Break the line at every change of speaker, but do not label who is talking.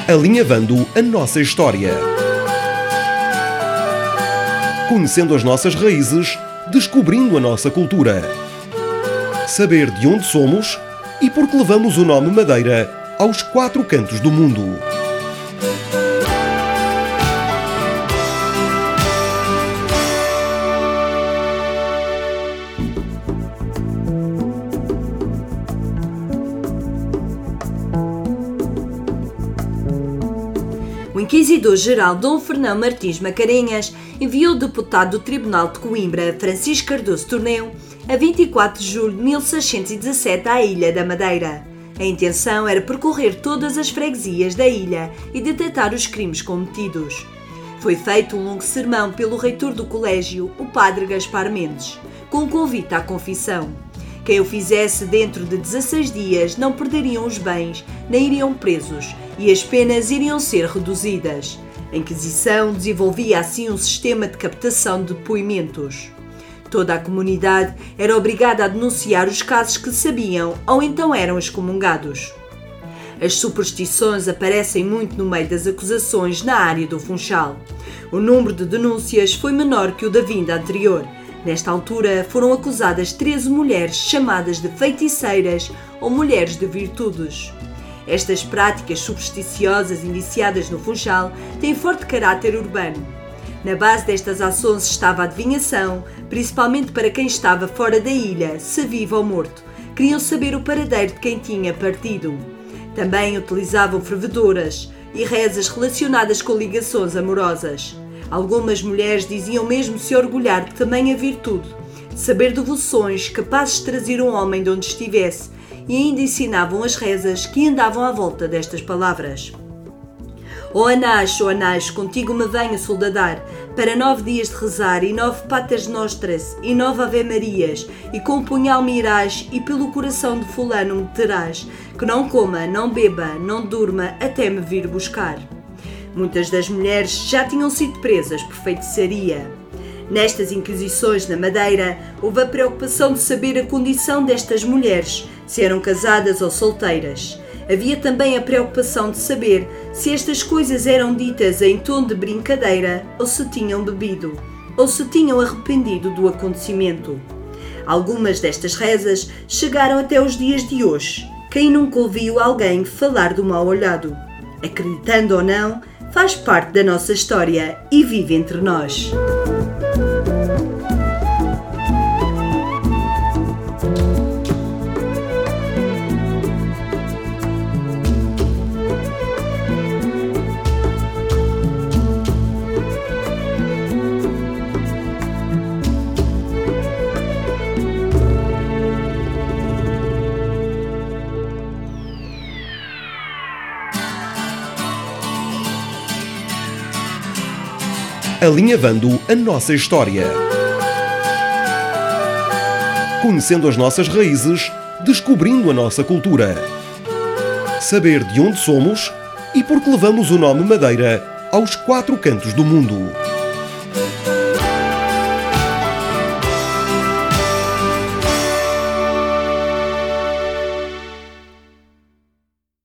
Alinhavando a nossa história. Conhecendo as nossas raízes, descobrindo a nossa cultura. Saber de onde somos e por que levamos o nome Madeira aos 4 cantos do mundo.
O inquisidor-geral Dom Fernão Martins Mascarenhas enviou o deputado do Tribunal de Coimbra, Francisco Cardoso Torneu, a 24 de julho de 1617 à Ilha da Madeira. A intenção era percorrer todas as freguesias da ilha e detectar os crimes cometidos. Foi feito um longo sermão pelo reitor do colégio, o padre Gaspar Mendes, com um convite à confissão. Quem o fizesse dentro de 16 dias não perderiam os bens, nem iriam presos, e as penas iriam ser reduzidas. A Inquisição desenvolvia assim um sistema de captação de depoimentos. Toda a comunidade era obrigada a denunciar os casos que sabiam ou então eram excomungados. As superstições aparecem muito no meio das acusações na área do Funchal. O número de denúncias foi menor que o da vinda anterior. Nesta altura foram acusadas 13 mulheres chamadas de feiticeiras ou mulheres de virtudes. Estas práticas supersticiosas iniciadas no Funchal têm forte caráter urbano. Na base destas ações estava a adivinhação, principalmente para quem estava fora da ilha, se vivo ou morto. Queriam saber o paradeiro de quem tinha partido. Também utilizavam fervedoras e rezas relacionadas com ligações amorosas. Algumas mulheres diziam mesmo se orgulhar de tamanha virtude, de saber devoções capazes de trazer um homem de onde estivesse, e ainda ensinavam as rezas que andavam à volta destas palavras. Ó Anás, contigo me venho soldadar, para 9 dias de rezar, e 9 patas nostras, e 9 ave marias, e com o punhal me irás, e pelo coração de fulano me terás, que não coma, não beba, não durma, até me vir buscar. Muitas das mulheres já tinham sido presas por feitiçaria. Nestas inquisições na Madeira, houve a preocupação de saber a condição destas mulheres, se eram casadas ou solteiras. Havia também a preocupação de saber se estas coisas eram ditas em tom de brincadeira ou se tinham bebido, ou se tinham arrependido do acontecimento. Algumas destas rezas chegaram até os dias de hoje. Quem nunca ouviu alguém falar do mal olhado? Acreditando ou não, faz parte da nossa história e vive entre nós.
Alinhavando a nossa história. Conhecendo as nossas raízes, descobrindo a nossa cultura. Saber de onde somos e por que levamos o nome Madeira aos 4 cantos do mundo.